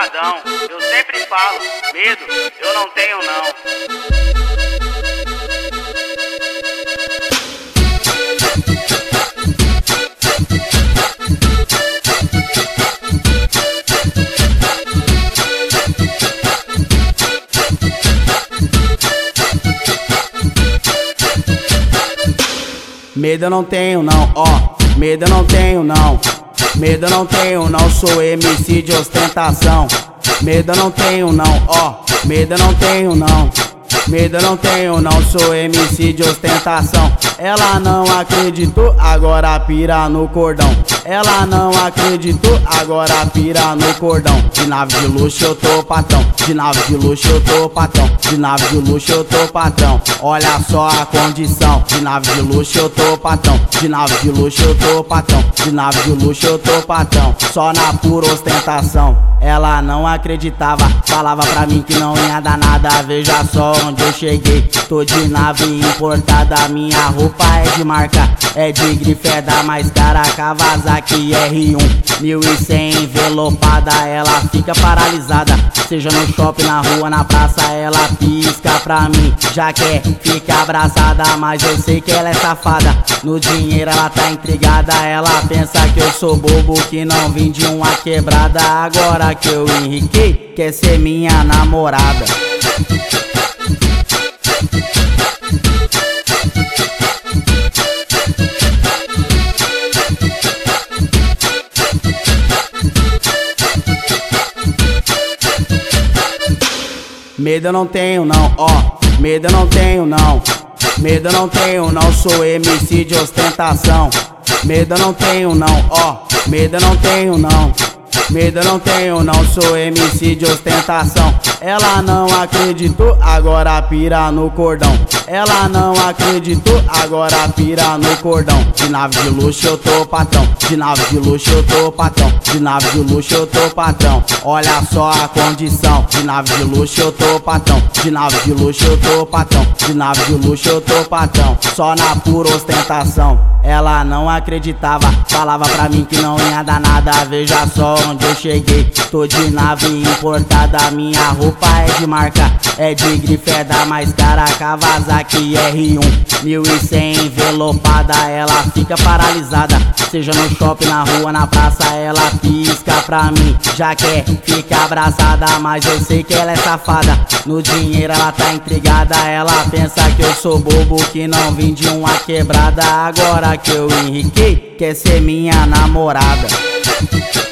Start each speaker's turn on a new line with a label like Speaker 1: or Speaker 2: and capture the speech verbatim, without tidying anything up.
Speaker 1: pancadão. Eu sempre falo, medo eu não tenho não.
Speaker 2: Medo eu não tenho não, ó, medo eu não tenho não. Medo eu não tenho não, sou M C de ostentação. Medo eu não tenho não, ó, medo eu não tenho não. Medo eu não tenho não, sou M C de ostentação. Ela não acreditou, agora pira no cordão. Ela não acreditou, agora pira no cordão. De nave de luxo eu tô patrão, de nave de luxo eu tô patrão, de nave de luxo eu tô patrão. Olha só a condição, de nave de luxo eu tô patrão, de nave de luxo eu tô patrão, de nave de luxo eu tô patrão. Só na pura ostentação. Ela não acreditava, falava pra mim que não ia dar nada. Veja só onde eu cheguei, tô de nave importada. Minha roupa é de marca, é de grife, é da mais cara. Kawasaki R um, mil e cem envelopada. Ela fica paralisada, seja no shopping, na rua, na praça. Ela pisca pra mim, já quer ficar abraçada. Mas eu sei que ela é safada, no dinheiro ela tá intrigada. Ela pensa que eu sou bobo, que não vim de uma quebrada. Agora que eu enriquei, quer ser minha namorada. Medo eu não tenho não, ó, medo eu não tenho não. Medo eu não tenho não, sou M C de ostentação. Medo eu não tenho não, ó, medo eu não tenho não. Medo eu não tenho não, sou M C de ostentação. Ela não acreditou, agora pira no cordão. Ela não acreditou, agora pira no cordão. De nave de luxo eu tô patrão, de nave de luxo eu tô patrão, de nave de luxo eu tô patrão. Olha só a condição, de nave de luxo eu tô patrão, de nave de luxo eu tô patrão, de nave de luxo eu tô patrão. Só na pura ostentação. Ela não acreditava, falava pra mim que não ia dar nada. Veja só onde eu cheguei, tô de nave importada. Minha roupa é de marca, é de grife, é da mais cara. Kawasaki R um, mil e cem envelopada. Ela fica paralisada, seja no shopping, na rua, na praça. Ela pisca pra mim, já quer ficar abraçada. Mas eu sei que ela é safada, no dinheiro ela tá intrigada. Ela pensa que eu sou bobo, que não vim de uma quebrada. Agora que eu enriquei, quer ser minha namorada.